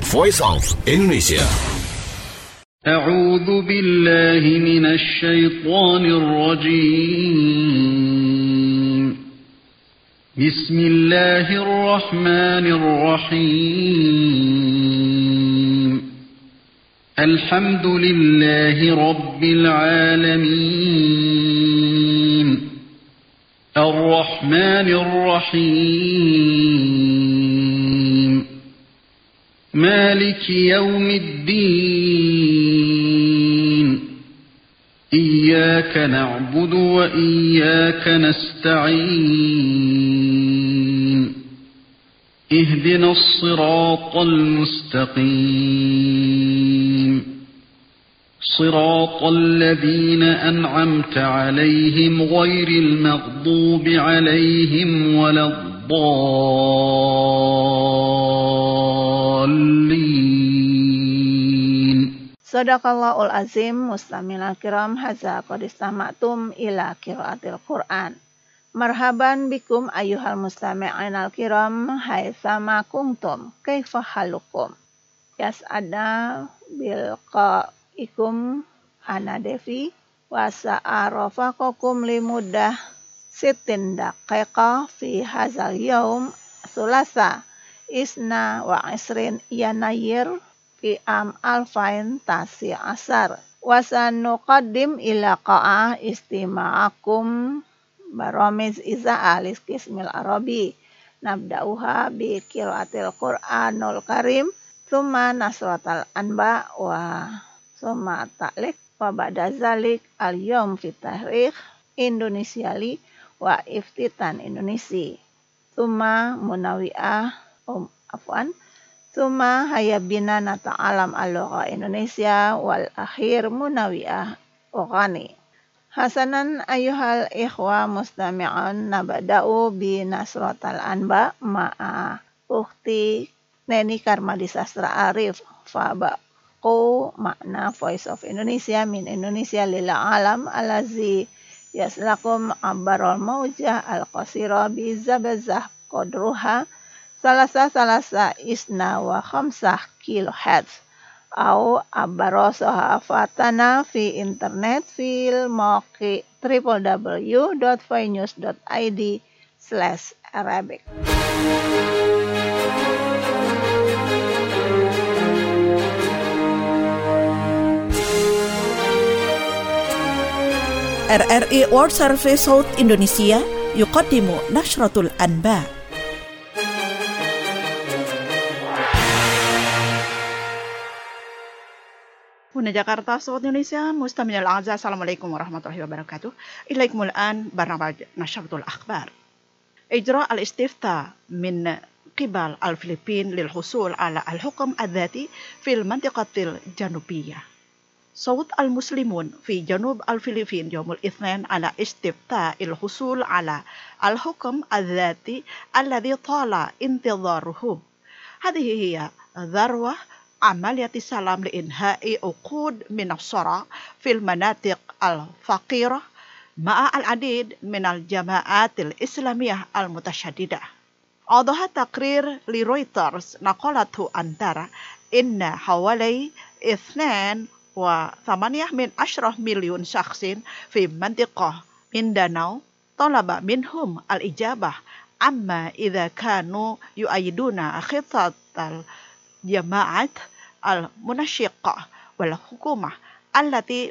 Voice of Indonesia. أعوذ بالله من الشيطان الرجيم. بسم الله الرحمن الرحيم. الحمد لله رب العالمين. الرحمن الرحيم. مالك يوم الدين. إياك نعبد وإياك نستعين. اهدنا الصراط المستقيم. صراط الذين أنعمت عليهم غير المغضوب عليهم ولا الضالين. Sadaqallahul azim. Mustamil kiram, hadza qad istama'tum ila qiraatil Qur'an. Marhaban bikum ayyuhal mustami'inal kiram, haitsama kuntum, kaifa halukum. Yas'ada bil qaikum ana devi wa sa'arafaqakum limudah sitin daqiqa fi hadzal yaum sulasa isna wa isrin yanayir fi am alfain tasi asar. Wa sanuqaddim ila qa'ah istima'akum baramiz iza alis kismil arabi. Nabda'uha bi qiraatil Qur'anul Karim, thumma nasratal anba wa thumma ta'liq wa ba'da zalik al-yawm fi tarikh Indonesiali wa iftitan Indonesia. Thumma munawi'ah thumma hayabina nata'alam al-lugha Indonesia wal akhir munawi'ah ughani. Hasanan ayyuhal ikhwa mustami'un, nabada'u bi nasratal anba ma'a ukhti Neni Karmadi Sastra Arif fabaqu makna Voice of Indonesia min Indonesia lil alam alazi yaslakum abbarul maujah al-qasira bi zabazah qadruha salasa isna wa khamsah kilohertz au abbarosoha fatana fi internet fil mawqi www.voinews.id/Arabic. RRI World Service South Indonesia yuqaddimu Nashratul Anba. Huna Jakarta, South Indonesia, Mustaminal A'za, Assalamualaikum warahmatullahi wabarakatuh. Ilaikumul an barnamaj Nashratul Akhbar. Ijra al-istifta min qibal al-Filipin lil husul ala al-hukm al-dhati fil mantiqatil janubiyah. صوت المسلمون في جنوب الفلبين يوم الاثنين على استفتاء الحصول على الحكم الذاتي الذي طال انتظارهم. هذه هي ذروة عملية السلام لإنهاء عقود من الصراع في المناطق الفقيرة مع العديد من الجماعات الإسلامية المتشددة. أوضح تقرير لرويترز نقلته أنتارا إن حوالي 2.8 مليون شخص في منطقة مينداناو طلب منهم الإجابة عما إذا كانوا يؤيدون خطة الجماعات المنشقة والحكومة التي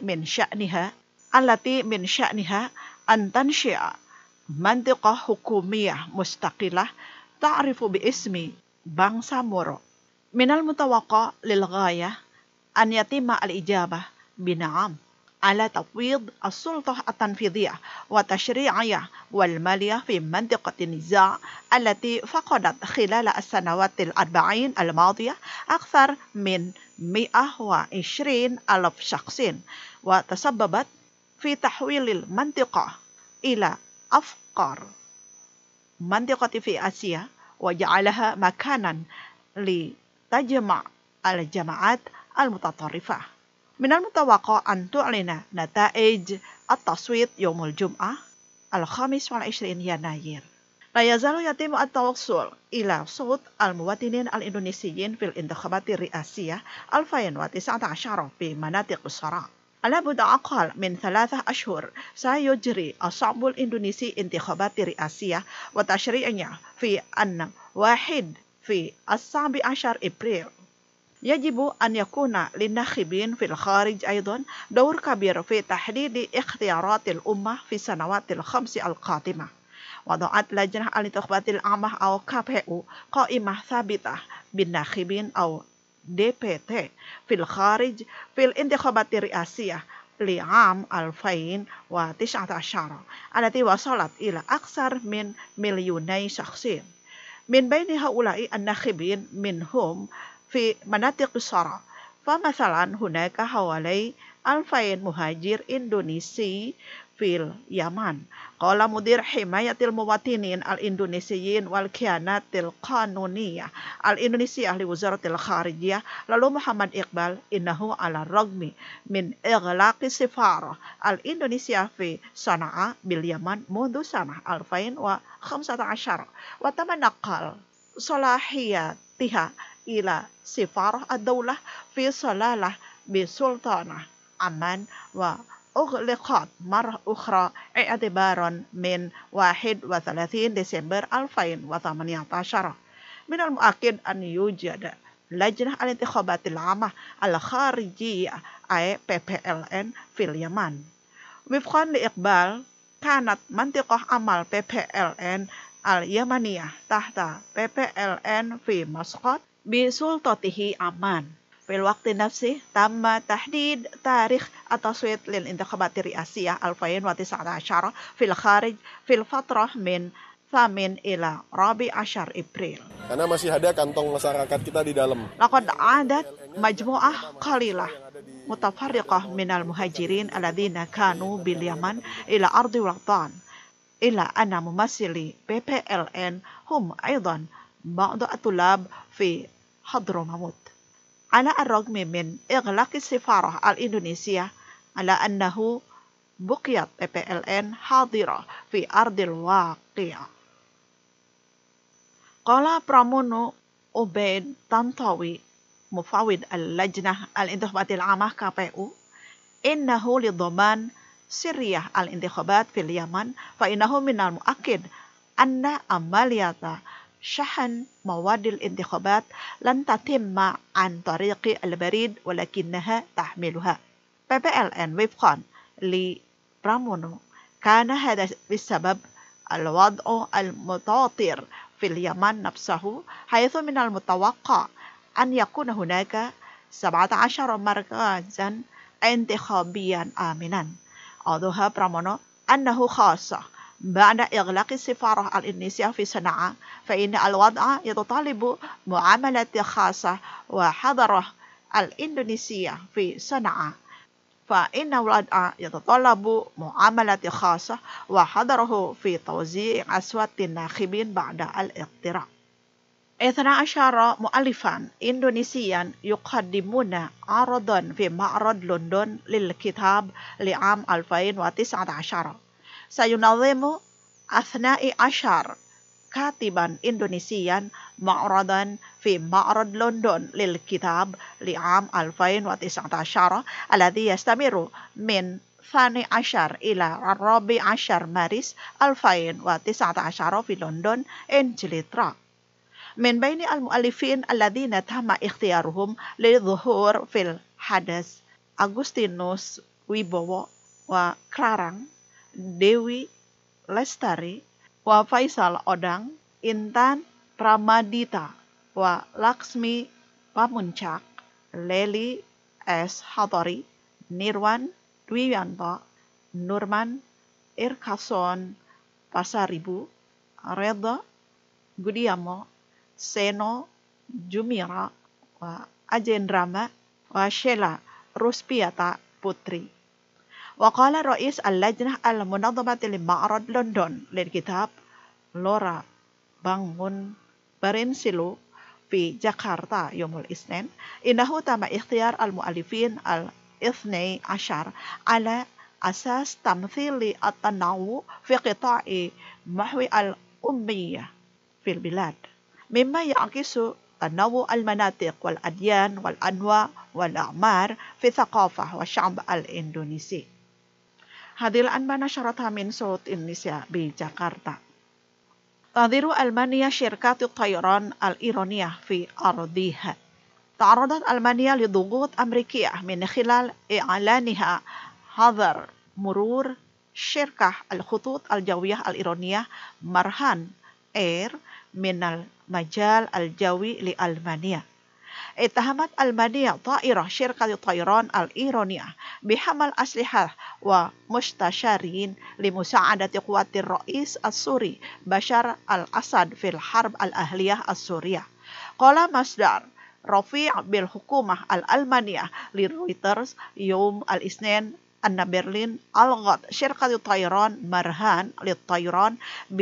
من شأنها أن تنشئ منطقة حكومية مستقلة تعرف باسم بانسامورو. من المتوقع للغاية أن يتم الإجابة بنعم على تفويض السلطة التنفيذية والتشريعية والمالية في منطقة النزاع التي فقدت خلال السنوات ال40 الماضية أكثر من 120 ألف شخص وتسببت في تحويل المنطقة إلى أفقر منطقة في آسيا وجعلها مكانا لتجمع الجماعات المتطرفة. من المتوقع أن تعلن نتائج التصويت يوم الجمعة 25 يناير. لا يزال يتم التوصل إلى صوت المواطنين الإندونيسيين في الانتخابات الرئاسية 2019 في مناطق الصراع. على مدى أقل من 3 أشهر سيجري الشعب الإندونيسي انتخابات رئاسية وتشريعية في 17 أبريل. يجب أن يكون للناخبين في الخارج أيضا دور كبير في تحديد اختيارات الأمة في السنوات الخمس القادمة. وضعت لجنة الانتخابات العامة أو KPU قائمة ثابتة بالناخبين أو DPT في الخارج في الانتخابات الرئاسية لعام 2019 التي وصلت إلى أكثر من 2,000,000 شخص. من بين هؤلاء الناخبين منهم في مناطق الصراع، فمثلا هناك حوالي 2,000 مهاجر إندونيسي في اليمن. قال مدير حماية المواطنين الإندونيسيين والكيانات القانونية الإندونيسية لوزارة الخارجية لالو محمد إقبال إنه على الرغم من إغلاق السفارة الإندونيسية في صنعاء باليمن منذ سنة 2015 وتم نقل صلاحياتها إلى سفارة الدولة في صلالة بسلطنة عمان وأغلقت مرة أخرى اعتبارا من 31 ديسمبر 2018. من المؤكد أن يوجد لجنة الانتخابات العامة الخارجية أي PPLN في اليمن. وفقا لإقبال كانت منطقة عمل PPLN اليمنية تحت PPLN في مسقط بسلطته عمان. في الوقت نفسه تم تحديد تاريخ التصويت للانتخابات الرئاسية 2019 في الخارج في الفترة من 8 إلى 14 أبريل. Karena masih ada kantong masyarakat kita di dalam. لقد عادت مجموعة قليلة متفرقة من المهاجرين الذين كانوا باليمن إلى أرض الوطن، إلا أن ممثلي PPLN هم أيضا بعض الطلاب في حضرموت. على الرغم من إغلاق السفارة الإندونيسية على أنه بقيت PPLN حاضرة في أرض الواقع. قال برامونو أوبيد تانتوي مفوض اللجنة الانتخابات العامة KPU إنه لضمان سرية الانتخابات في اليمن فإنه من المؤكد أن عملية شحن مواد الانتخابات لن تتم عن طريق البريد ولكنها تحملها. PPLN وفقا لبرامونو كان هذا بسبب الوضع المتوتر في اليمن نفسه، حيث من المتوقع أن يكون هناك 17 مركزا انتخابيا آمنا. أوضح برامونو أنه خاصة بعد إغلاق السفارة الإندونيسية في صنعاء فإن الوضع يتطلب معاملة خاصة وحضره الإندونيسية في صنعاء، فإن الوضع يتطلب معاملة خاصة وحضره في توزيع أصوات الناخبين بعد الاقتراع. 12 مؤلفا إندونيسيا يقدمون عرضا في معرض لندن للكتاب لعام 2019. سينظم 12 كاتبا إندونيسيا معرضا في معرض لندن للكتاب لعام 2019 الذي يستمر من 12 إلى 14 مارس 2019 في لندن إنجلترا. من بين المؤلفين الذين تم اختيارهم للظهور في الحدث أغسطينوس ويبوو وكلارang Dewi Lestari وفيصل Odang, Intan Pramadita Laksmi Pamuncak, Leli S. Hattori, Nirwan Dwianto, Nurman Irkason Pasaribu, Reda Gudiamo, Seno Jumira Ajendrama Sheila Ruspiata Putri. وقال رئيس اللجنة المنظمة لمعرض لندن للكتاب لورا بانغون برينسيلو في جاكرتا يوم الاثنين إنه تم اختيار المؤلفين 12 على أساس تمثيل التنوع في قطاع محو الأمية في البلاد، مما يعكس تنوع المناطق والأديان والأنواع والأعمار في ثقافة والشعب الإندونيسي. هذه الأنباء نشرتها من صوت إندونيسيا بجاكرتا. تنظير ألمانيا شركات الطيران الإيرانية في أرضها. تعرضت ألمانيا لضغوط أمريكية من خلال إعلانها حظر مرور شركة الخطوط الجوية الإيرانية مرهان إير من المجال الجوي لألمانيا. اتهمت ألمانيا طائرة شركة الطيران الإيرانية بحمل أسلحة ومستشارين لمساعدة قوات الرئيس السوري بشار الأسد في الحرب الأهلية السورية. قال مصدر رفيع بالحكومة الألمانية لرويترز يوم الاثنين أن برلين ألغت شركة الطيران مرهان للطيران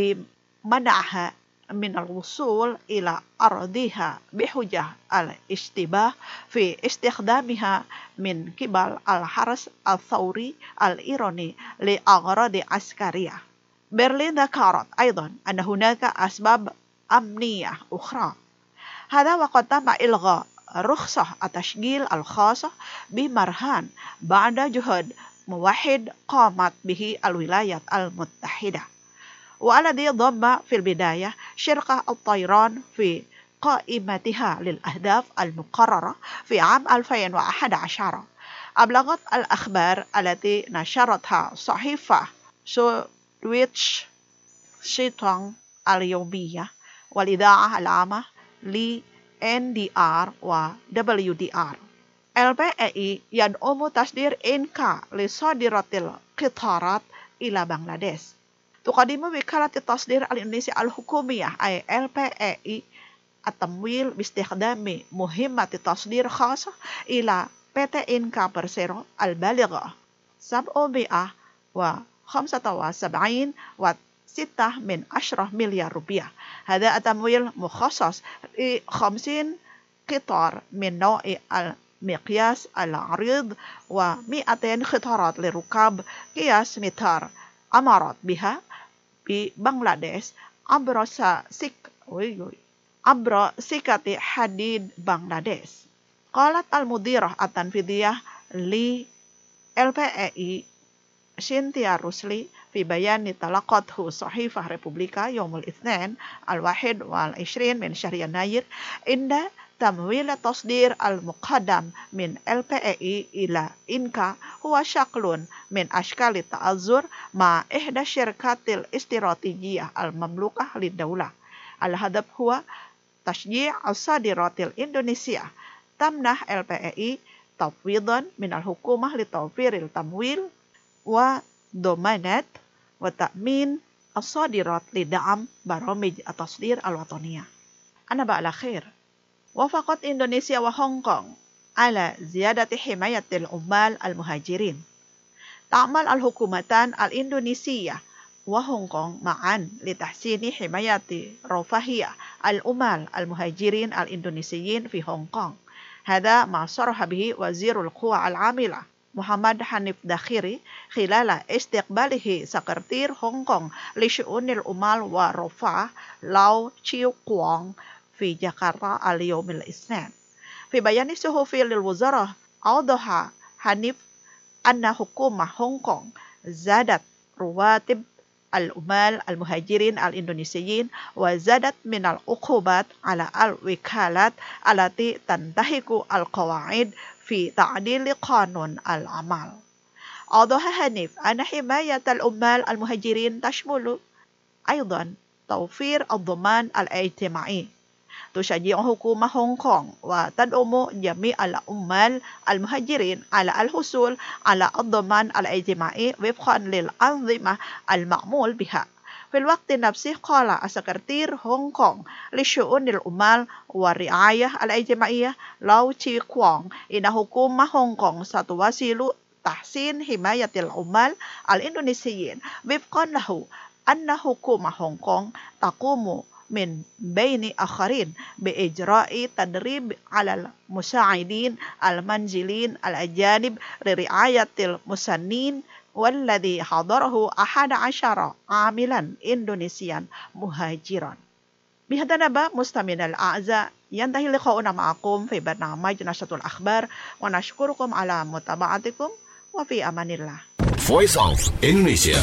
بمنعها من الوصول إلى أرضها بحجة الاشتباه في استخدامها من قبل الحرس الثوري الإيراني لأغراض عسكرية. برلين ذكرت أيضا أن هناك أسباب أمنية أخرى. هذا وقد تم إلغاء رخصة التشغيل الخاصة بمرهان بعد جهد موحد قامت به الولايات المتحدة، والذي ضم في البداية شركة الطيران في قائمتها للأهداف المقررة في عام 2011. أبلغت الأخبار التي نشرتها صحيفة سويتش شيتونغ اليومية والإذاعة العامة NDR و WDR. LPEI يدعم تصدير إنكا لصادرات القطارات إلى بنغلاديش. تقدم وكالة التصدير الإندونيسية الحكومية أي LPEI التمويل باستخدام مهمة تصدير خاصة إلى PT إنكا برسيرو البالغة 775.6 مليار روبيا. هذا التمويل مخصص ل50 قطار من نوع المقياس العريض و200 قطارات لركاب قياس متر أمرت بها ببنغلاديش عبر سكة حديد بنغلاديش. قالت المديرة التنفيذية ل LPEI سينتيا روسلي في بيان تلقته صحيفة ريبوبليكا يوم الاثنين 21 من شهر يناير إن تمويل التصدير المقدم من LPEI إلى إنكا هو شكل من أشكال التأزر مع إحدى الشركات الاستراتيجية المملوكة للدولة. الهدف هو تشجيع الصادرات الإندونيسية. تمنح LPEI تفويضا من الحكومة لتوفير التمويل وضمانات وتأمين الصادرات لدعم برامج التصدير الوطنية. النبأ الأخير. وافقت إندونيسيا وهونغ كونغ على زيادة حماية العمال المهاجرين. تعمل الحكومتان الإندونيسية وهونغ كونغ معا لتحسين حماية رفاهية العمال المهاجرين الإندونيسيين في هونغ كونغ. هذا ما صرح به وزير القوى العاملة محمد حنيف داخيري خلال استقباله سكرتير هونغ كونغ لشؤون العمال والرفاه لاو تشيو كوانغ في جاكرتا اليوم الاثنين. في بيان صحفي للوزارة أوضح حنيف أن حكومة هونغ كونغ زادت رواتب العمال المهاجرين الإندونيسيين وزادت من العقوبات على الوكالات التي تنتهك القواعد في تعديل قانون العمل. أوضح حنيف أن حماية العمال المهاجرين تشمل أيضا توفير الضمان الاجتماعي. تشجع حكومة هونغ كونغ وتدعم جميع العمال المهاجرين على الحصول على الضمان الاجتماعي وفقا للأنظمة المعمول بها. في الوقت نفسه قال سكرتير هونغ كونغ لشؤون العمال والرعاية الاجتماعية لاو تشي كوانغ إن حكومة هونغ كونغ ستواصل تحسين حماية العمال الإندونيسيين. وفقا له أن حكومة هونغ كونغ تقوم من بين آخرين بإجراء تدريب على المساعدين المنزليين الأجانب لرعاية المسنين والذي حضره 11 عاملا إندونيسيا مهاجرا. بهذا النبأ مستمعينا الأعزاء ينتهي لقاؤنا معكم في برنامج نشرة الأخبار ونشكركم على متابعتكم وفي أمان الله. Voice of Indonesia.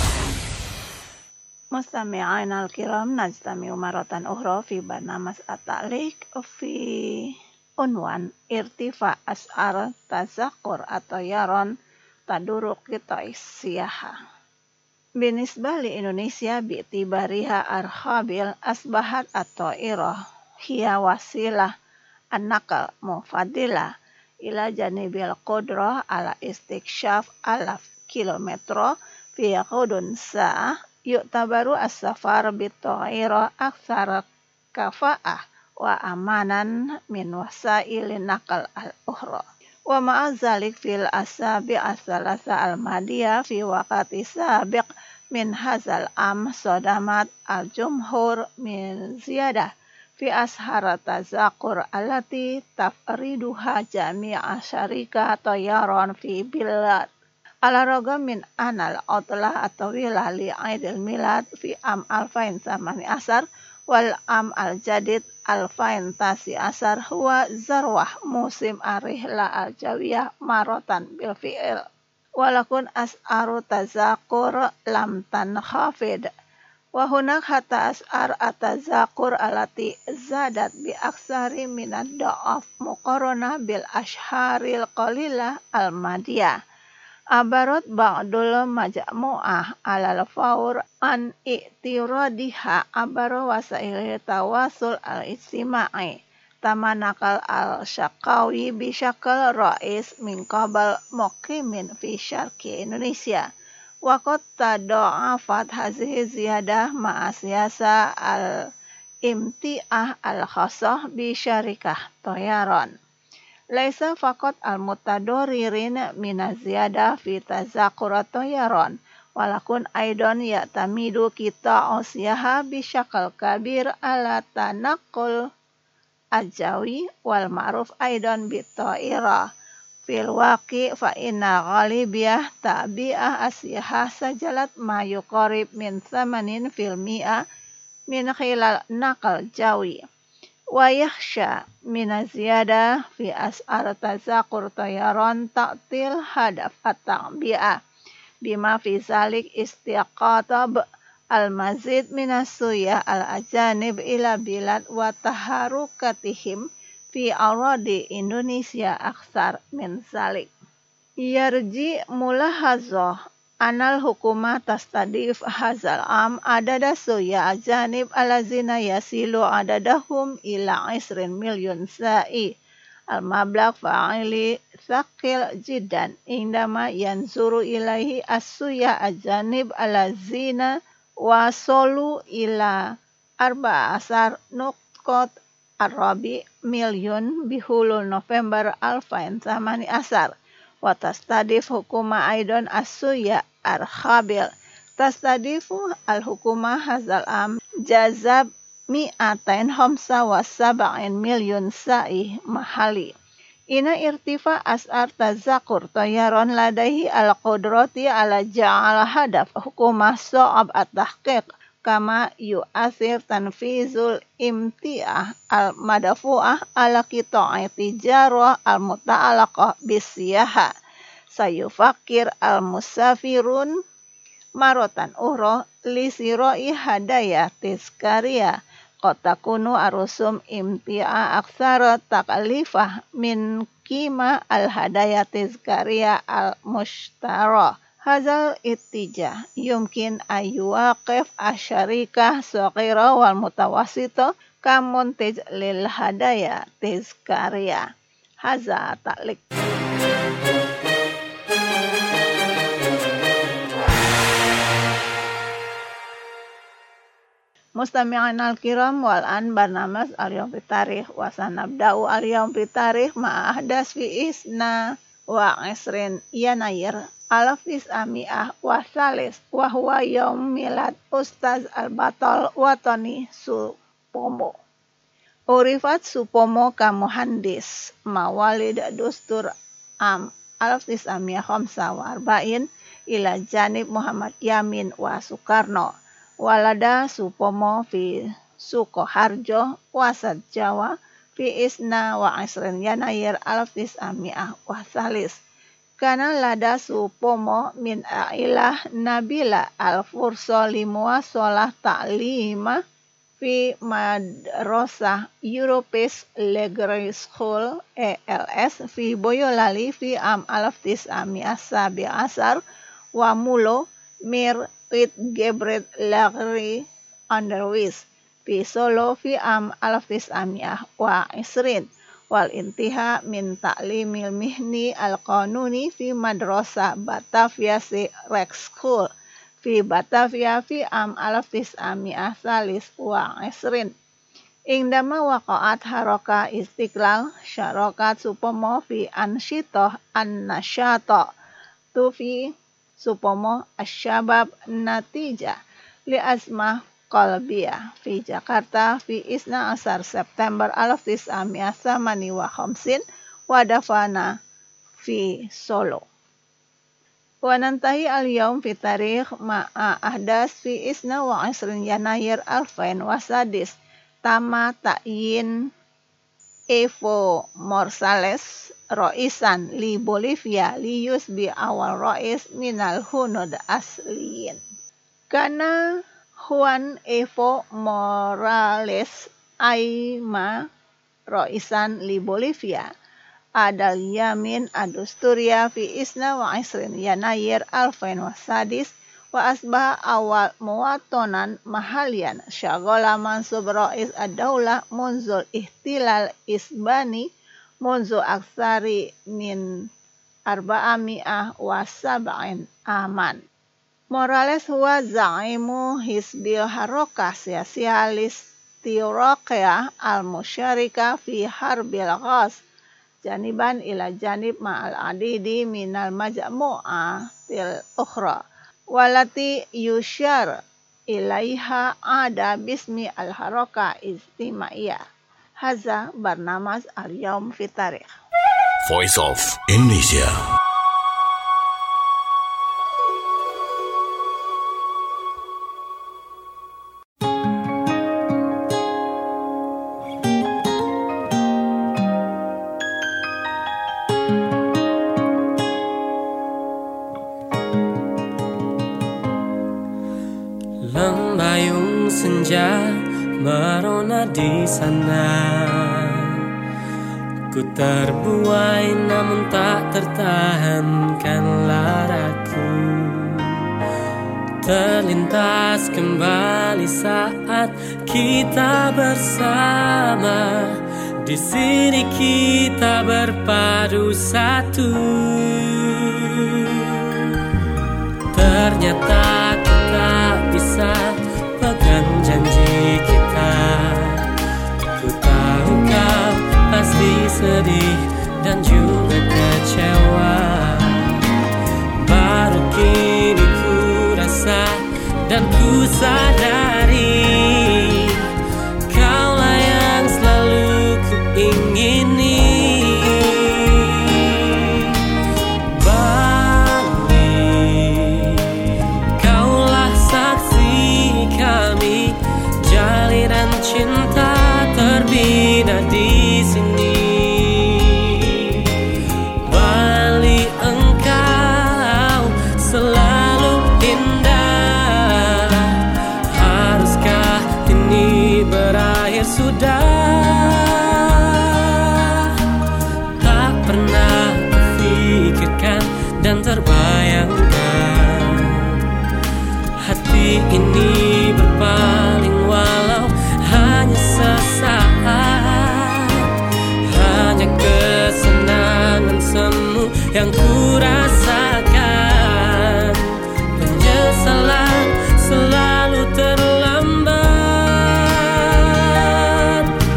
مستمعينا الكرام نجتمع مرة أخرى في برنامج التعليق في عنوان ارتفاع أسعار تذكر الطيران تدور قطاع السياحة. بالنسبة لإندونيسيا باعتبارها أرخبيل أصبحت الطائرة هي وسيلة النقل مفضلة إلى جانب القدرة على استكشاف 1000 كيلومتر في غضون ساعة. يعتبر السفر بالطائرة أكثر كفاءة وأمانا من وسائل النقل الأخرى. ومع ذلك في الأسابيع الثلاثة الماضية في وقت سابق من هذا العام صدمت الجمهور من زيادة في أسعار التذاكر التي تفردها جميع شركات طيران في بلاد. على الرغم من أن العطلة الطويلة لعيد الميلاد في عام 2018 والعام الجديد 2019 هو ذروة موسم الرحلة الجوية مرة بالفعل، ولكن أسعار التذاكر لم تنخفض، وهناك حتى أسعار التذاكر التي زادت بأكثر من الضعف مقارنة بالأشهر القليلة الماضية. عبرت بعض المجموعة على الفور عن اعتراضها عبر وسائل التواصل الاجتماعي تم نقل الشكاوي بشكل رئيس من قبل مقيمين في شرق إندونيسيا، وقد تضاعفت هذه الزيادة مع سياسة الامتياز الخاصة بشركة طيران. ليس فقط المتضررين من الزيادة في تذاكر الطيران، ولكن أيضا يعتمد قطاع السياحة بشكل كبير على التنقل الجوي والمعروف أيضا بالطائرة. في الواقع فإن غالبية تعبئة السياحة سجلت ما يقارب من 80% من خلال نقل جوي، ويخشى من الزيادة في أسعار تذاكر طيران تعطيل هدف التعبئة، بما في ذلك استقطاب المزيد من السياح الأجانب إلى البلاد وتحركاتهم في أراضي إندونيسيا أكثر من ذلك. يرجي ملاحظة أن الحكومة تستهدف هذا العام عدد سياح أجانب الذين يصل عددهم إلى 20 مليون سائح. المبلغ فعلي ثقيل جدا عندما ينظر إليه السياح الأجانب الذين وصلوا إلى 14.4 مليون بحلول نوفمبر 2018. وتستهدف الحكومة أيضا السياح الأرخبيل. تستهدف الحكومة هذا العام جذب 275 مليون سائح محلي. إن ارتفاع أسعار تذاكر طيران لديه القدرة على جعل هدف الحكومة صعب التحقيق، كما يؤثر تنفيذ الامتياز المدفوعة على قطاع التجارة المتعلقة بالسياحة. سيفكر المسافرون مرة أخرى لشراء هدايا تذكارية. قد تكون الرسوم امتياز أكثر تكلفة من قيمة الهدايا التذكارية المشترى. هذا الاتجاه يمكن أن يوقف الشركة الصغيرة والمتوسطة كمنتج للهدايا التذكارية. هذا تعليق. مستمعينا الكرام، والآن برنامج اليوم في التاريخ، وسنبدأ اليوم في التاريخ مع أحداث في 22 يناير 1903، وهو يوم ميلاد أستاذ البطل وطني سوpomo. عرفت سوpomo كمهندس مواليد دستور عام 1945. ila janib Muhammad Yamin wa Soekarno. Walada Supomo fi Sukoharjo wasat Jawa fi isna wa isrin Yanayir alfis ami'ah wa salis. Kana lada Supomo min ailah Nabila al-Furso limua solah ta'lima fi madrasah Europes Legre School ELS fi Boyolali fi am alfis ami'ah sabi asar wa mulo mir with Gebret Lagri Underwis fi Solo fi am alfis ami'ah wa isrin wal intiha min ta'limil mihni al-qanuni fi madrasah Batavia Rex School fi Batavia fi am alfis ami'ah salis wa isrin. Indama waqa'at haroka istiqlal syarokat Supomo fi ansyitoh an-nasyatoh tu fi Supomo asyabab natijah li asmah qalbiyah fi Jakarta fi isna asar September alfis ami'ah samani wa khamsin wa dafana fi Solo. Wa nantahi al-yawm fi tarikh ma'a ahdas fi isna wa isrin Yanayir alfain wa sadis tama ta'yin Evo Morales Roisan li Bolivia li yusbi awal Rois minal hunud asliyin. Karena Juan Evo Morales Aima Roisan li Bolivia adal Yamin adusturia fi isna wa isrin Yanayir alfain wa sadis wa asbah awal muwatonan mahalian syagola mansub Rois ad-daulah munzul ihtilal isbani munzu aksari min arba'ami'ah wa sab'in aman. Morales huwa zaimu hisbil harokah sosialis tiroqiyah al-musyarika fi harbil ghaz janiban ila janib ma'al adidi minal majmu'ah til ukhra walati yusyar ilaiha ada bismi al-harokah istimaiyah. Haza Barnamas Al-Yawm fi Tarikh. Voice of Indonesia. Lembayung senja merona di sana, ku terbuai namun tak tertahankan laraku. Terlintas kembali saat kita bersama, di sini kita berpadu satu. Ternyata kita bisa pegang janji kita. Ku tahu kau pasti sedih dan juga kecewa. Baru kini ku rasa dan ku sadari, kaulah yang selalu ku ingini. Cinta terbina di sini. Bali engkau selalu indah. Haruskah ini berakhir sudah? Tak pernah kupikirkan dan terbayangkan hati ini berpaling walau hanya sesaat, hanya kesenangan semu yang ku rasakan. Penyesalan selalu terlambat.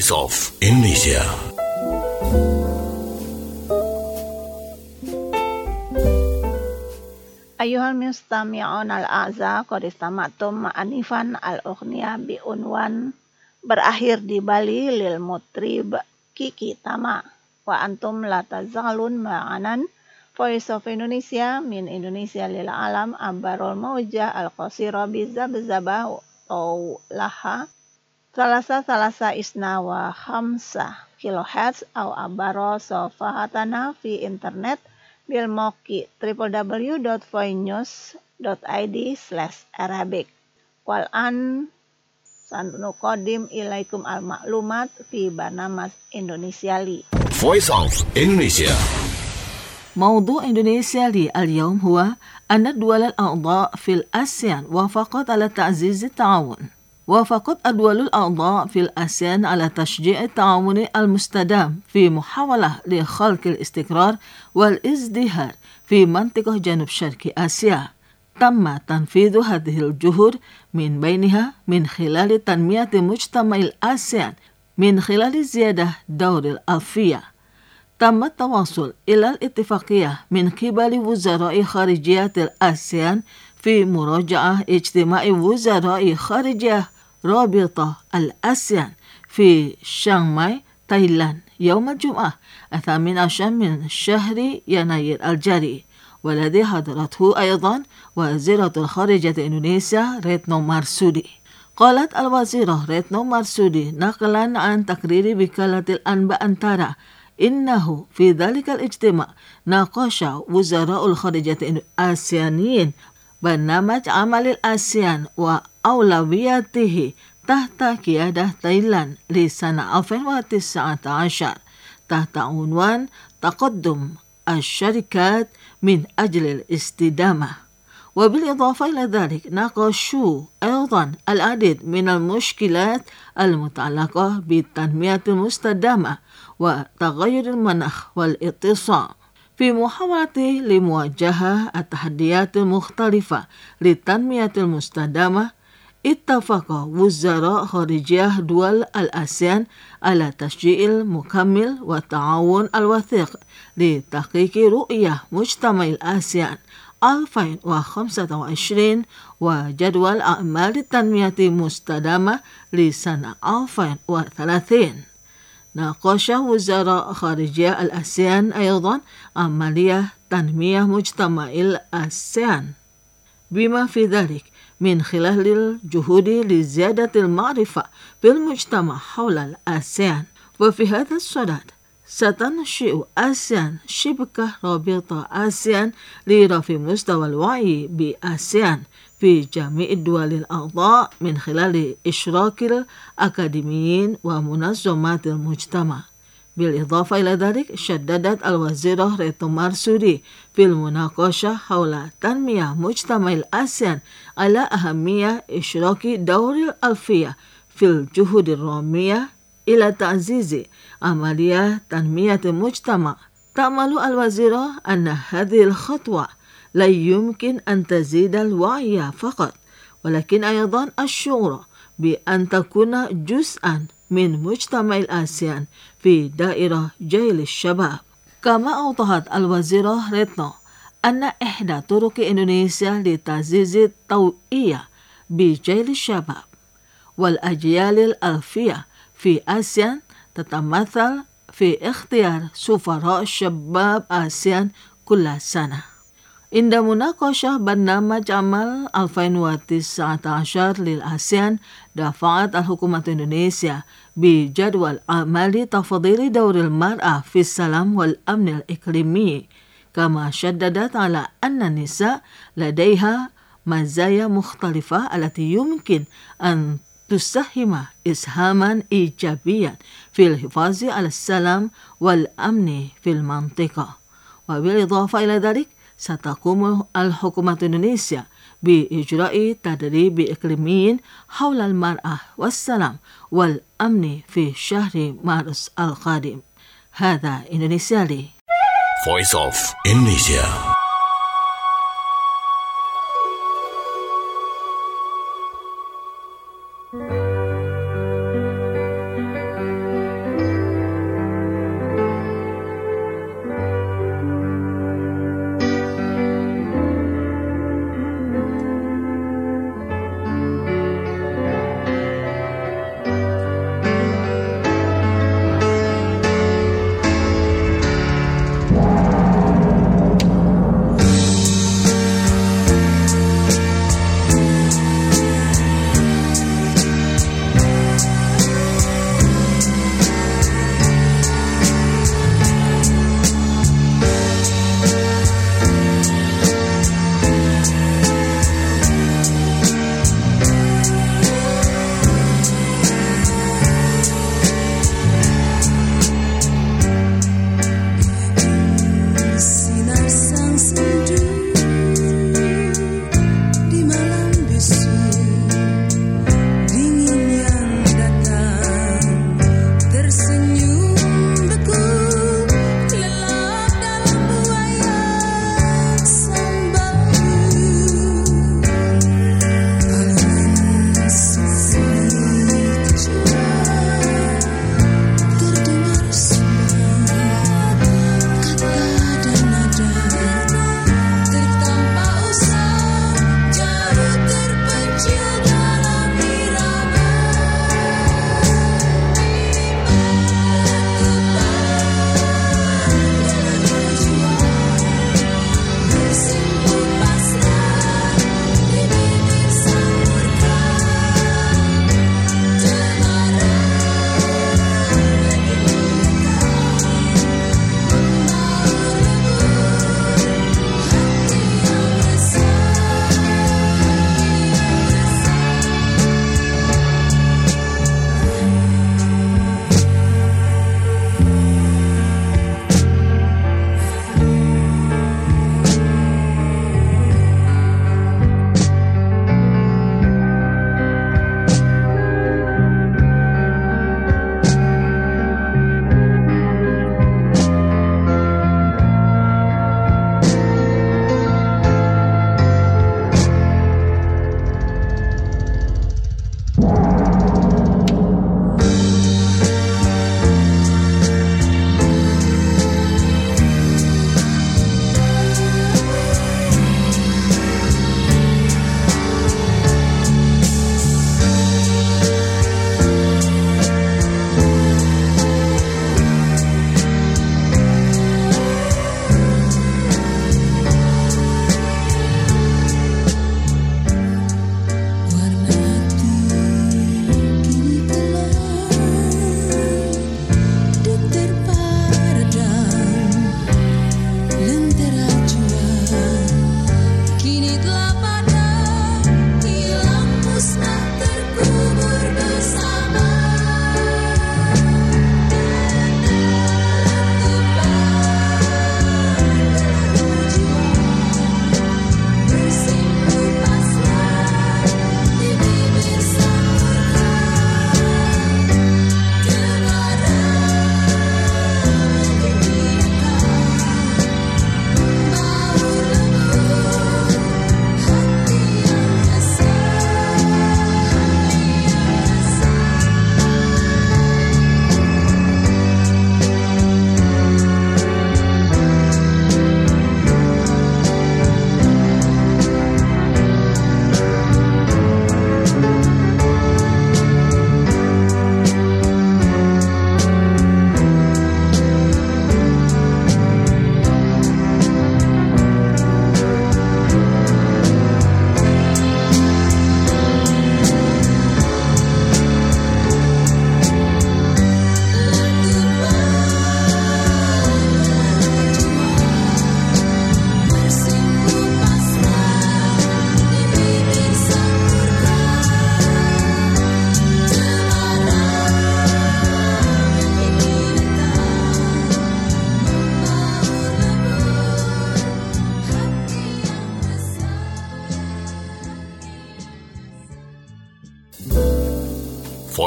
Voice of Indonesia. Ayuhal mustami'un al-a'za qad istamatum ma'anifan al-ughniya bi'unwan berakhir di Bali lil mutrib Kiki Tama wa antum la tazalun ma'anan Voice of Indonesia min Indonesia lil alam abarul maujah al-qasira bizabzabah atau laha salasa isna wa khamsa kilohertz au abaro sofahatana fi internet bil moki www.voinews.id/arabic wal an sanuqadim ilaikum al maklumat fi barnamas Indonesia li. Voice of Indonesia. موضوع إندونيسيا اليوم هو أن الدول الأعضاء في الآسيان وافقت على تعزيز التعاون. وافقت الدول الأعضاء في الآسيان على تشجيع التعاون المستدام في محاولة لخلق الاستقرار والازدهار في منطقة جنوب شرق آسيا. تم تنفيذ هذه الجهود من بينها من خلال تنمية مجتمع الآسيان من خلال زيادة دور الألفية. تم التواصل إلى الاتفاقية من قبل وزراء خارجية الآسيان في مراجعة اجتماع وزراء خارجية رابطة الآسيان في شانغ ماي تايلاند يوم الجمعة 18 من شهر يناير الجاري، والذي حضرته أيضا وزيرة الخارجية إندونيسيا ريتنو مارسودي. قالت الوزيرة ريتنو مارسودي نقلا عن تقرير وكالة الأنباء أنتارا إنه في ذلك الاجتماع ناقش وزراء الخارجية الآسيانيين برنامج عمل الآسيان وأولوياته تحت قيادة تايلاند لسنة 2019 تحت عنوان تقدم الشركات من أجل الاستدامة. وبالإضافة إلى ذلك ناقشوا أيضا العديد من المشكلات المتعلقة بالتنمية المستدامة وتغير المناخ والاتصال في محاولة لمواجهة التحديات المختلفة للتنمية المستدامة. اتفق وزراء خارجية دول الآسيان على تشجيع المكمل والتعاون الوثيق لتحقيق رؤية مجتمع الآسيان 2025 وجدول أعمال التنمية المستدامة لسنة 2030. ناقش وزراء خارجية الآسيان أيضا عملية تنمية مجتمع الآسيان بما في ذلك من خلال الجهود لزيادة المعرفة بالمجتمع حول الآسيان. وفي هذا الصدد ستنشئ آسيان شبكة رابطة آسيان لرفع مستوى الوعي بآسيان في جميع الدول الأعضاء من خلال إشراك الأكاديميين ومنظمات المجتمع. بالإضافة إلى ذلك شددت الوزيرة ريتنو مارسودي في المناقشة حول تنمية مجتمع الآسيان على أهمية إشراك دور الألفية في الجهود الرامية إلى تعزيز عملية تنمية المجتمع. تأمل الوزيرة أن هذه الخطوة لا يمكن أن تزيد الوعي فقط، ولكن أيضا الشعور بأن تكون جزءا من مجتمع الآسيان في دائرة جيل الشباب. كما أوضحت الوزيرة ريتنو أن إحدى طرق إندونيسيا لتعزيز التوعية بجيل الشباب والأجيال الألفية في آسيان تتمثل في اختيار سفراء شباب آسيان كل سنة. عند مناقشة برنامج عمل 2019 للآسيان دفعت الحكومة إندونيسيا بجدول عمل تفضيل دور المرأة في السلام والأمن الإقليمي، كما شددت على أن النساء لديها مزايا مختلفة التي يمكن أن تساهم إسهاما إيجابيا في الحفاظ على السلام والأمن في المنطقة. وبالإضافة إلى ذلك ستقوم الحكومة إندونيسيا بإجراء تدريب إقليمي حول المرأة والسلام والأمن في شهر مارس القادم. هذا إندونيسيا لي. Voice of Indonesia.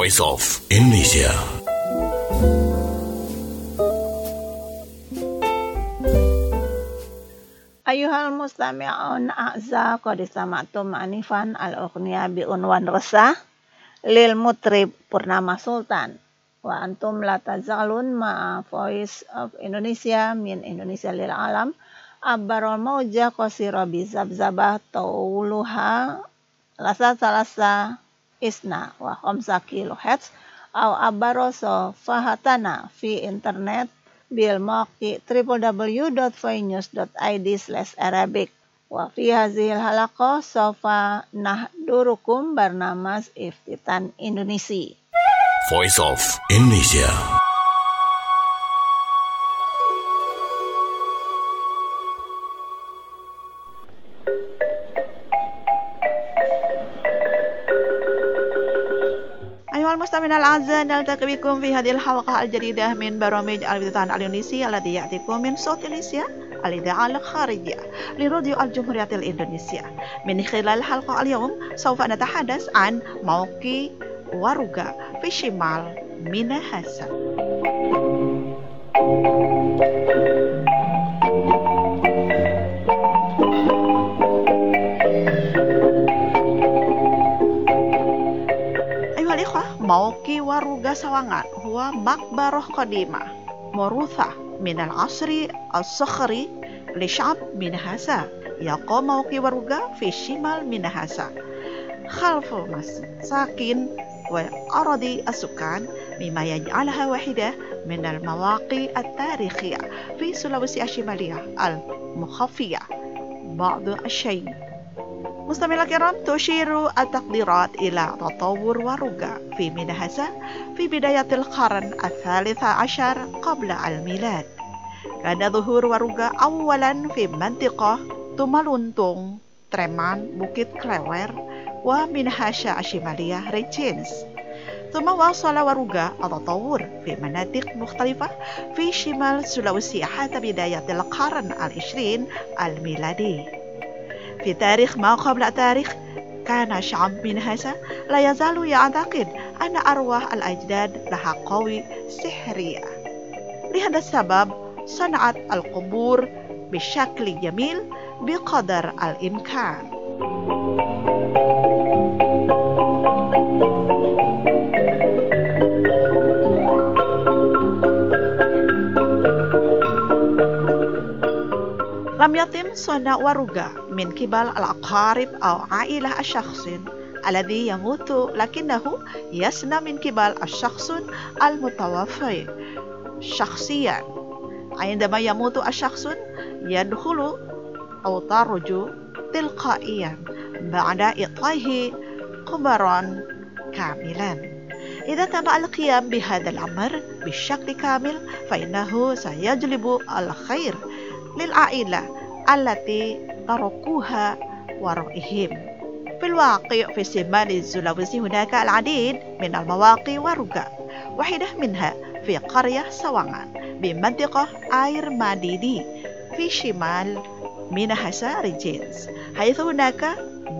Voice of Indonesia. Ayuhal mustami'un a'za qad istama'tum anifan al-ughniya bi'unwan resah lil mutrib Purnama Sultan wa antum la tazalun ma'a Voice of Indonesia min Indonesia lil alam abbarul mauja qasira bi zabzabah tauluha salasa isna wa khamsa kilohertz au abbaroso fahatana fi internet bil mawqi www.voinews.id/arabic wa fi hazil halaqah sofa nahdurukum barnamas iftitan Indonesia. Voice of Indonesia. المستمعين الأعزاء نلتقي بكم في هذه الحلقة الجديدة من برامج الإفتتان الإندونيسي الذي يأتيكم من صوت إندونيسيا الإذاعة الخارجية لراديو الجمهورية الإندونيسية. من خلال الحلقة اليوم سوف نتحدث عن موقع واروغا في شمال ميناهاسا. موقع واروغا سوانغان هو مقبرة قديمة موروثة من العصر الصخري لشعب ميناهاسا. يقوم موقع واروغا في شمال ميناهاسا خلف مساكن وأراضي السكان مما يجعلها واحدة من المواقع التاريخية في سلوسي الشمالية المخفية بعض الشيء. مستمعينا الكرام، تشير التقديرات إلى تطور واروغا في ميناهاسا في بداية القرن الثالث عشر قبل الميلاد. كان ظهور واروغا أولا في منطقة تومالونتونغ تريمان بukit Klewer وميناهاسا الشمالية ريجينز. ثم واصل واروغا التطور في مناطق مختلفة في شمال سلوسي حتى بداية القرن العشرين الميلادي. في تاريخ ما قبل التاريخ كان شعب ميناهاسا لا يزال يعتقد أن أرواح الأجداد لها قوة سحرية. لهذا السبب صنعت القبور بشكل جميل بقدر الإمكان. لم يتم صنع واروغا من قبل الأقارب أو عائلة الشخص الذي يموت، لكنه يصنع من قبل الشخص المتوفى شخصيا. عندما يموت الشخص يدخل أو تخرج تلقائيا بعد إعطائه قبرا كاملا. إذا تم القيام بهذا الأمر بشكل كامل فإنه سيجلب الخير للعائلة التي تركوها ورائهم. في الواقع في شمال سلوسي هناك العديد من المواقع واروغا، واحدة منها في قرية سوانغان بمنطقة اير ماديدي في شمال ميناهاسا ريجينز، حيث هناك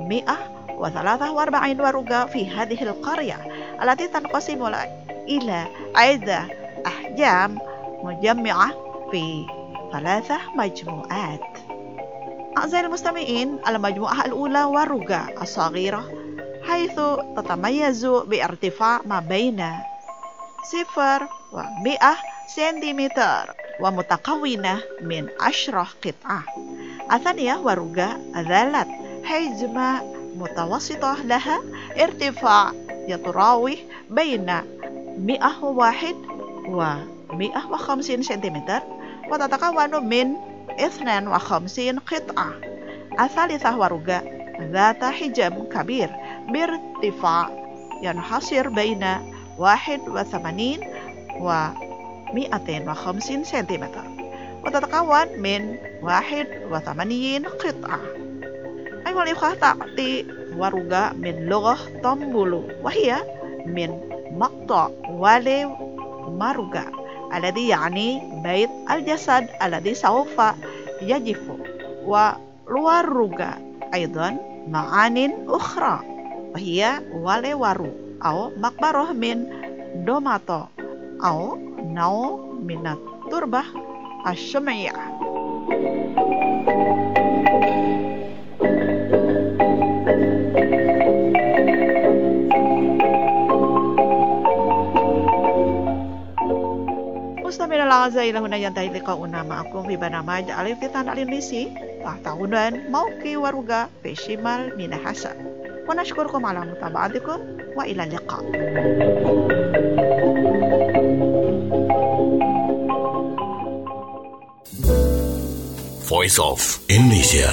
143 واروغا في هذه القرية التي تنقسم إلى عدة أحجام مجمعة في 3 مجموعات. أعزائي المستمعين، المجموعة الأولى واروغا الصغيرة حيث تتميز بارتفاع ما بين 0 و100 سنتيمتر ومتكونة من 10 قطعة. الثانية واروغا ذات حجم متوسطة لها ارتفاع يتراوح بين 101 و 150 سنتيمتر وتتكون من 52 قطعة. الثالثة واروغا ذات حجم كبير بارتفاع ينحصر بين 81 و 250 سنتيمتر وتتكون من 81 قطعة. أيها الإخوة، تأتي واروغا من لغة تومبولو وهي من مقطع والي ماروغا الذي يعني بيت الجسد الذي سوف يجف، ولواروغا أيضا معان أخرى وهي والي وارو أو مقبرة من دوماتو أو نوع من التربة الشمعية. مستمعينا الأعزاء، إلى هنا ينتهي لقاؤنا معكم في برنامج الافتتان الإنجليزي tahun موكي ورقة في شمال مينهاسا. ونشكركم على متابعتكم وإلى اللقاء. Voice of Indonesia.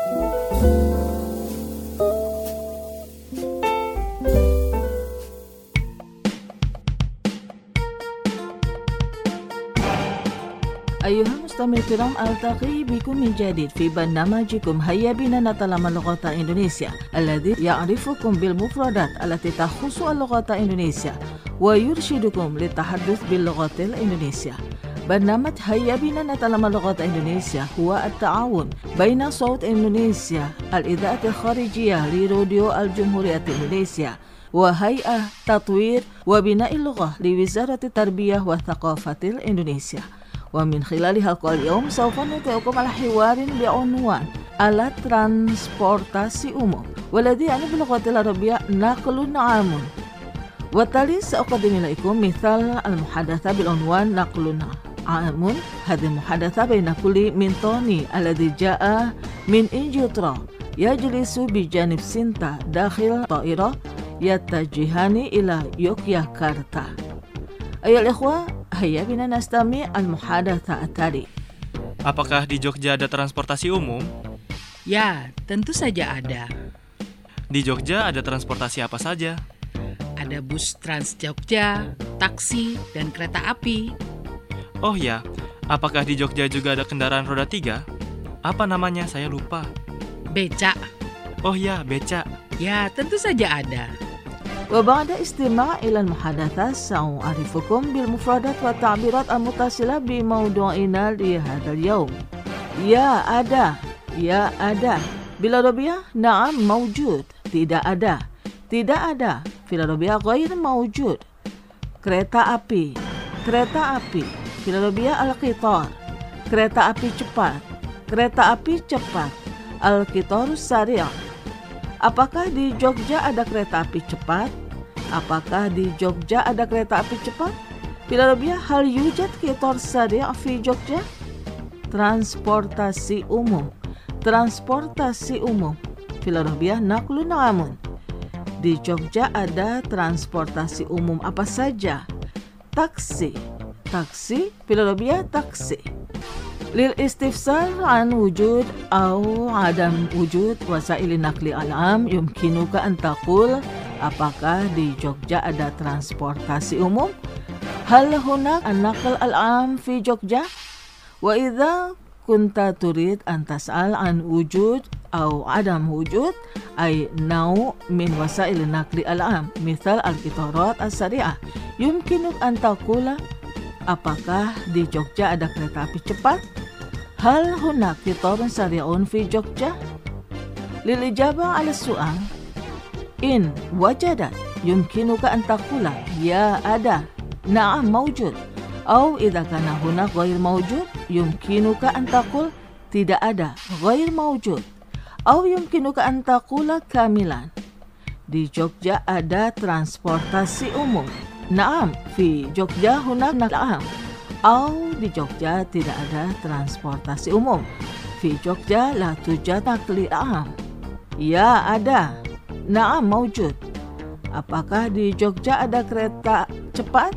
أيها المستمعون الكرام، ألتقي بكم من جديد في برنامجكم هيا بنا نتعلم اللغة الإندونيسية الذي يعرفكم بالمفردات التي تخص اللغة الإندونيسية ويرشدكم للتحدث باللغة الإندونيسية. برنامج هيا بنا نتعلم اللغة الإندونيسية هو التعاون بين صوت إندونيسيا الإذاعة الخارجية لراديو الجمهورية الإندونيسية وهيئة تطوير وبناء اللغة لوزارة التربية والثقافة الإندونيسية. ومن خلال حلقة اليوم سوف نلقيكم على حوار بعنوان alat transportasi umum والذي يعني باللغة العربية نقل عام. وتالي سأقدم إليكم مثال المحادثة بالعنوان نقل عام. هذه المحادثة بين كل من توني الذي جاء من إنجلترا يجلس بجانب سينتا داخل طائرة يتجهان إلى يوغياكارتا. أيها الإخوة، هيا بنا نستمع المحادثة التالي. Apakah di Jogja ada transportasi umum? Ya, tentu saja ada. Di Jogja ada transportasi apa saja? Ada bus Trans Jogja, taksi, dan kereta api. Oh ya, apakah di Jogja juga ada kendaraan roda 3? Apa namanya? Saya lupa. Becak. Oh ya, becak. Ya, tentu saja ada. وبعد استماع إلى المحادثة سأعرفكم بالمفردات والتعبيرات المتصلة بموضوعنا لهذا اليوم. يا ada, ya ada. بالعربية نعم موجود. tidak ada, tidak ada. في العربية غير موجود. kereta api, kereta api. في العربية القطار, kereta api cepat, kereta api cepat. القطار السريع. Apakah di Jogja ada kereta api cepat? Apakah di Jogja ada kereta api cepat? في العربية هل يوجد قطار سريع في جوججا؟ transportasi umum, transportasi umum. في العربية نقل عام. Di Jogja ada transportasi umum apa saja? Taksi, taksi. في العربية taksi. للاستفسار عن وجود أو عدم وجود وسائل النقل العام يمكنك أن تقول apakah di Jogja ada transportasi umum? هل هناك النقل العام في جوججا؟ وإذا كنت تريد أن تسأل عن وجود أو عدم وجود أي نوع من وسائل النقل العام مثل القطارات السريعة يمكنك أن تقول apakah di Jogja ada kereta api cepat? هل هناك قطار سريع في جوججا؟ للإجابة على السؤال إن وجدت يمكنك أن تقول يا ada, نعم موجود. أو إذا كان هناك غير موجود يمكنك أن تقول tidak ada, غير موجود. أو يمكنك أن تقول كاملا di Jogja ada transportasi umum. نعم في جوججا هناك نقل عام. أو di Jogja tidak ada transportasi umum. في جوججا لا توجد نقل عام. Ya ada. Naam موجود. Apakah di Jogja ada kereta cepat?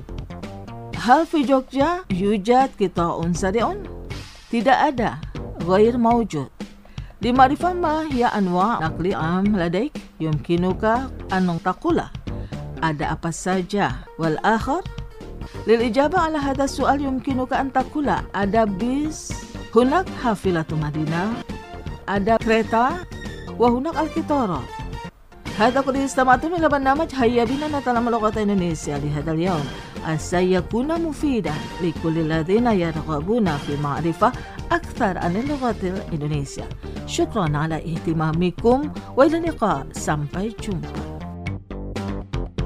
Hal في جوججا يوجد قطار سريع؟ Tidak ada. غير موجود. لمعرفة ما هي أنواع نقل عام لديك يمكنك أن تقول ada apa saja. والآخر للإجابة على هذا السؤال يمكنك أن تقول ada bis, هناك حافلة مدينة, ada kereta, وهناك القطارات. هذا قد استمعتم إلى برنامج هيا بنا نتعلم اللغة الإندونيسية لهذا اليوم. سيكون مفيدا لكل الذين يرغبون في معرفة أكثر عن اللغة الإندونيسية. شكرا على اهتمامكم وإلى اللقاء. Sampai jumpa.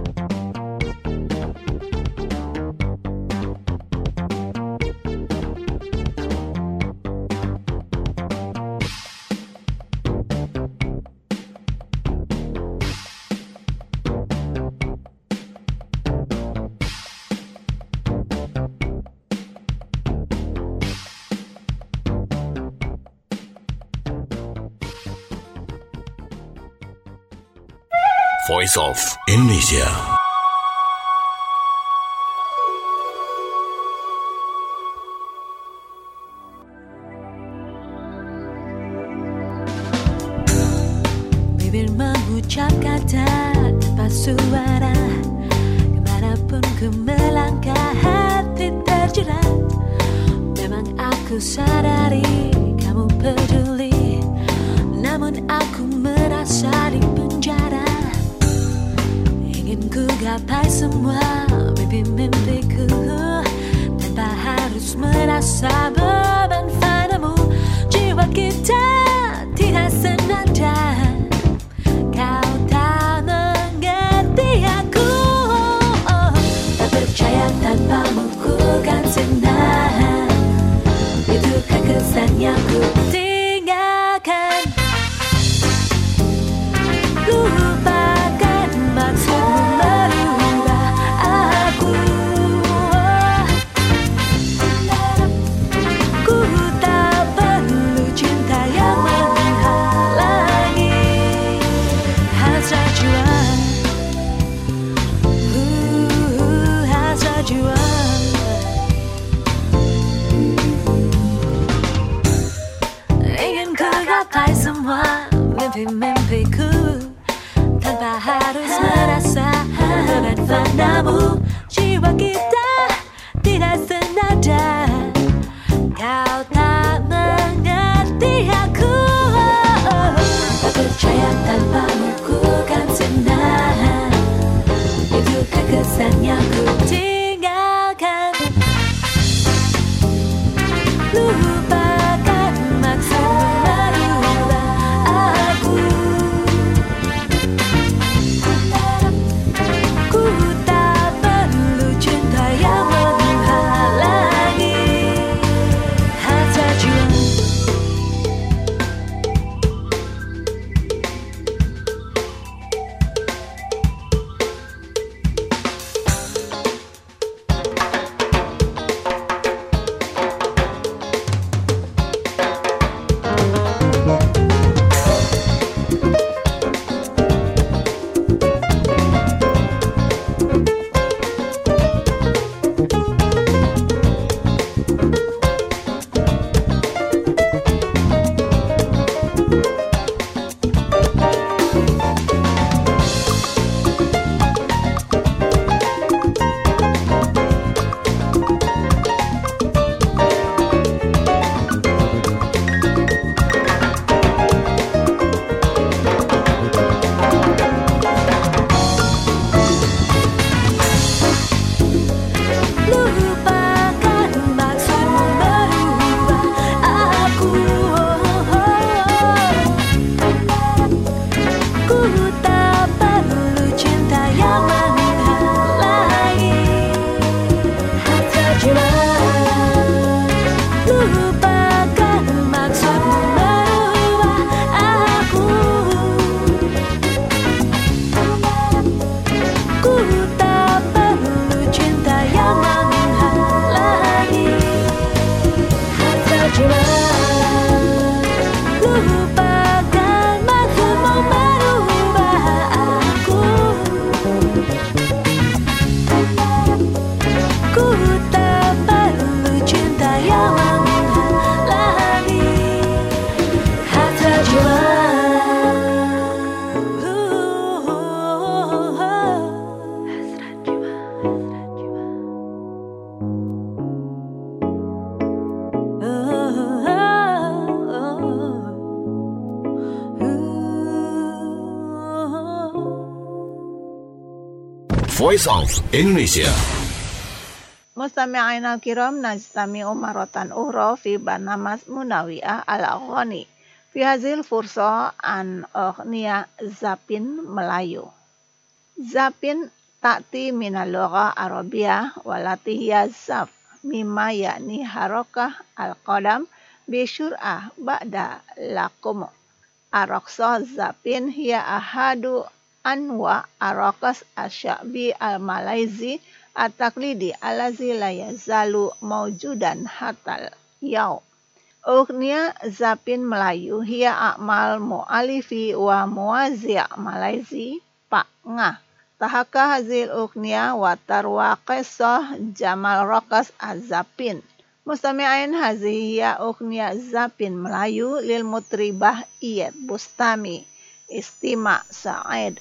Voice of Indonesia. Bibir mengucap kata tanpa suara, kemanapun ku melangkah hati terjerat. Memang aku sadari kamu peduli, namun aku merasa di penjara. Ingin ku gapai semua mimpi-mimpiku tanpa harus merasa beban padamu. Jiwa kita tidak senada, kau tak mengerti aku. Tak percaya tanpamu ku kan senang. Itukah kesan yang ku tinggalkan? Lupakan maksudmu merubah aku. Ku tak perlu cinta yang menghalangi hasrat jiwa. Hasrat jiwa. Ingin ku gapai semua mimpi-mimpiku tanpa harus merasa beban padamu. Jiwa kita tidak senada, kau tak mengerti aku. Tak percaya tanpamu ku kan senang. Itu kekesan yang ku tinggalkan. Lupakan maksudmu merubah aku. Ku tak perlu cinta yang menghalangi hasrat jiwa. Lupakan maksudmu merubah aku. Ku tak perlu cinta yang menghalangi hasrat jiwa. Lupakan maksudmu merubah aku. Ku tak perlu cinta yang menghalangi hasrat jiwa. Lupakan maksudmu merubah aku. Ku tak perlu cinta yang menghalangi hasrat jiwa. Voice of Indonesia. Mustami'in al-kiram, najtami'u maratan ukhra fi barnamas Munawi'ah al-Aghani fi hazil fursa an aghniya Zapin Melayu. Zapin ta'ti minal lugha Arabiyah walati hiya zaf mimma yakni harakah al-qadam bi syur'ah ba'da lakum. Araqsa Zapin hiya ahadu anwa arakas asyabi al-Malayzi at-taqlidi allazi la yazalu mawjudan hatal yaum. Ughnia Zapin Melayu hiya a'mal mu'alifi wa muwazi' Malayzi Pak ngah. Tahaka hazil ughnia wa tarwa qissah Jamal Rokas Az-Zapin. Mustami'in hazihiya ughnia Zapin Melayu lil mutribah Iyad Bustami. Istima Sa'id.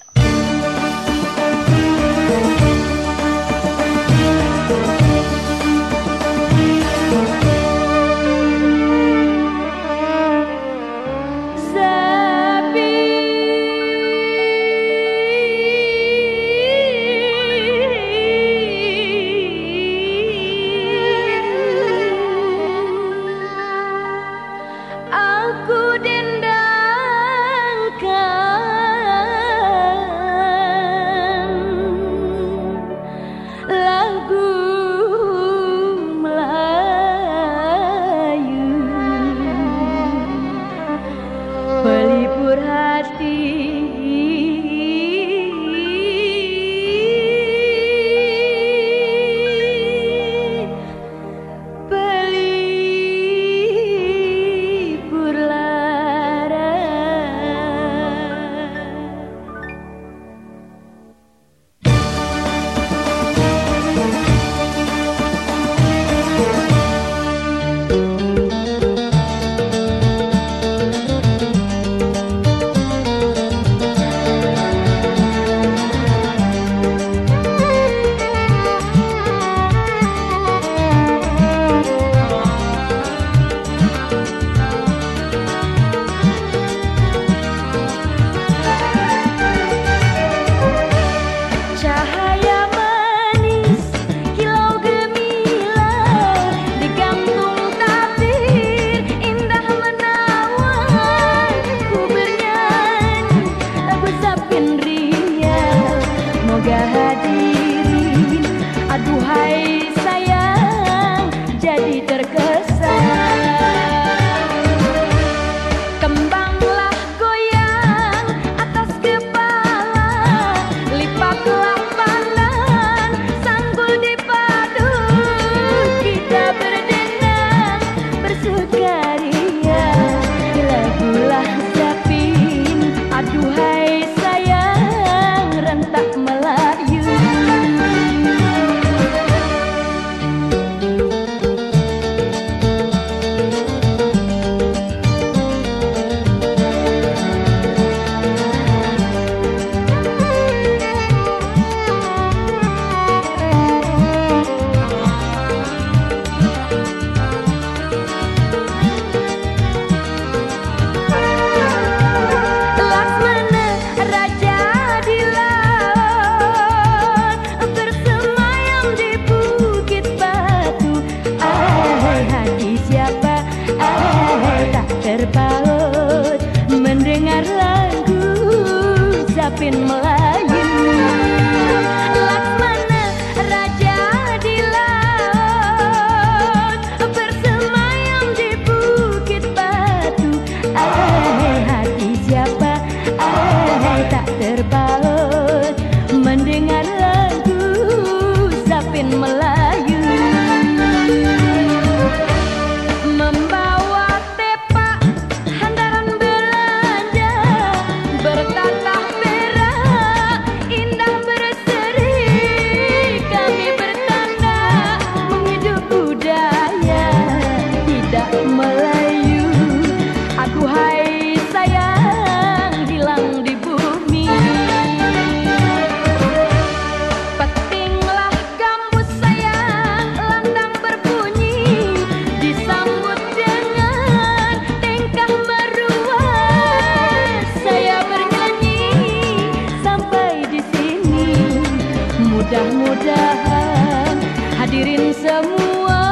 Mudah-mudahan hadirin semua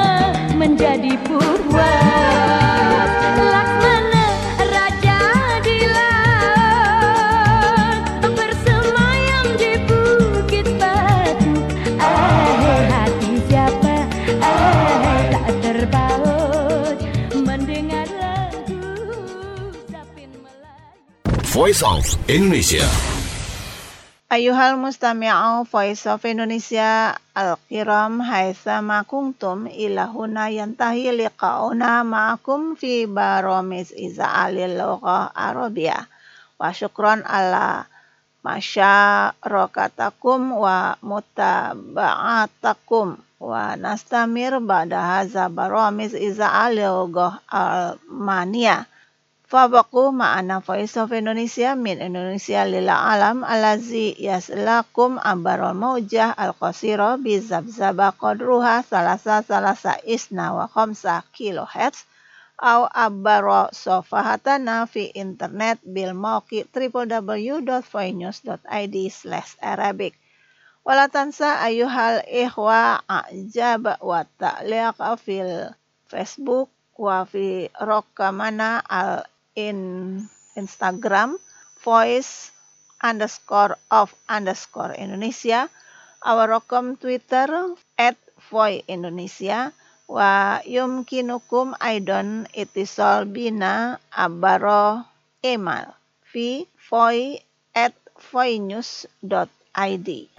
menjadi puas. Laksmana raja di laut bersemayam di bukit batu. Hati siapa tak terpaut mendengar lagu Zapin Melayu. Voice of Indonesia. Ayuhal mustami'u Voice of Indonesia Al-Kiram haitsama kuntum ilahuna yantahi liqa'una ma'akum fi baromis iza'alil lughah Arabiyah wa syukran ala masyarakatakum wa mutaba'atakum wa nastamir ba'da hadza baramiz iza'al al-mania. Fabaku ma'ana Voice of Indonesia min Indonesia lil alam alazi yaslakum ambarul maujah al-qasira bi zabzaba qadruha salasa isna wa khamsa kilohertz au abbaro sofahatana fi internet bil mauqi www.voinews.id/arabic. Wala tansa ayuhal ikhwa ajab wa ta'liq fil Facebook wa fi rokamana al Instagram voice_of_Indonesia, our rokom Twitter @voiindonesia, wa yumkinukum aidon itisol bina abaro email fi voi@voinews.id.